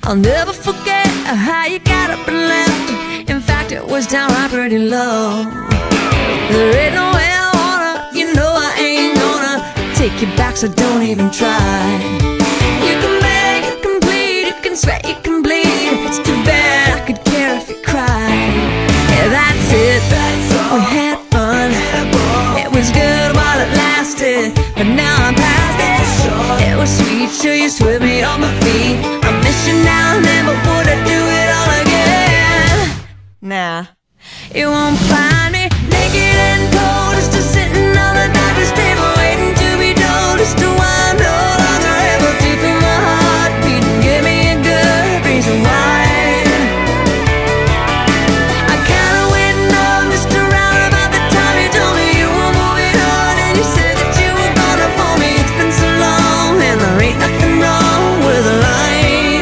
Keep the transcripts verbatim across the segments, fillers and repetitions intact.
I'll never forget how you got up and left. In fact, it was downright pretty low. There ain't no way I wanna, you know I ain't gonna take you back, so don't even try. You can beg, you can plead, you can sweat, you can bleed. It's too bad I could care if you cried. Yeah, that's it, we had fun. It was good while it lasted, but now I'm past it. It was sweet, sure you swept me on my feet. I miss you now and then, but would I do it all again? Nah, you won't find me naked and cold, just a sitting on the doctor's table, waiting to be told as to why I'm no longer able to feel my heartbeat and give me a good reason why. I kinda went numb just around about the time you told me you were moving on, and you said that you were gonna phone me. It's been so long and there ain't nothing wrong with a line.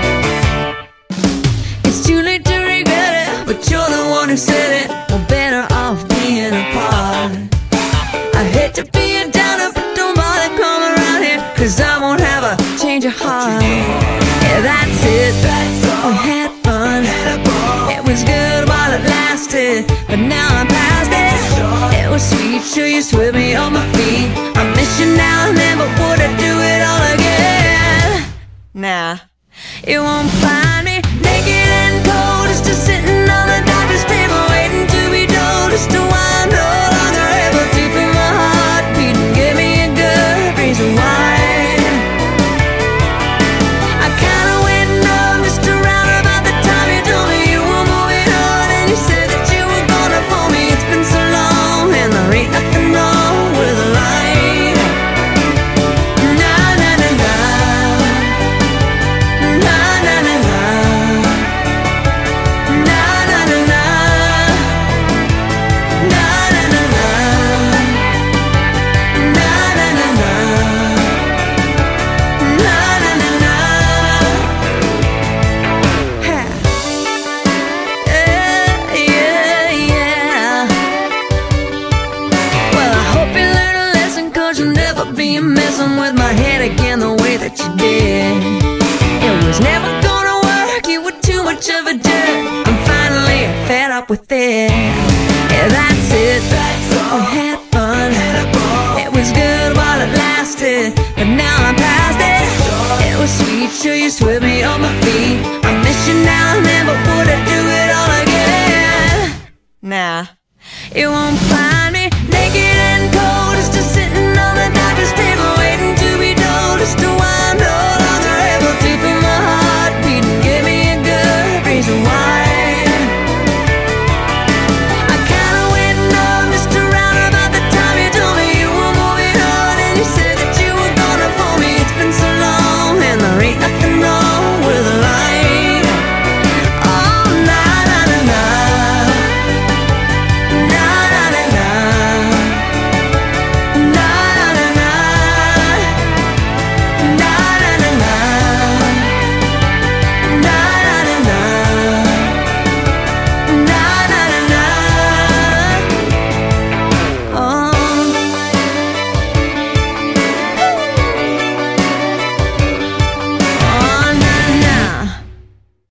It's too late to regret it, but you're the one who said it. We're better off being apart. I hate to be a downer, but don't bother coming around here, cause I won't have a change of heart. Yeah, that's it, we had fun. It was good while it lasted, but now I'm past it. It was sweet, sure you swept me on my feet. I miss you now and then, but would I do it all again? Nah, you won't find me naked and cold, just a sitting on the doctor's table, waiting to be told as to why I'm no longer able to feel my heartbeat and give me a good reason why. I kinda went numb just around about the time you told me you were moving on, and you said that you were gonna phone me. It's been so long and there ain't nothing wrong with a line. Nah, nah, nah, nah. Nah, nah, nah, nah. Nah, nah, nah, nah. Nah, nah, nah, nah. Nah, nah, nah, nah. Nah, nah, nah, nah. Ha. Yeah, yeah, yeah. Well, I hope you learn a lesson, cause you'll never be messing with my head again the way that you did. It was never gonna work, you were too much of a jerk.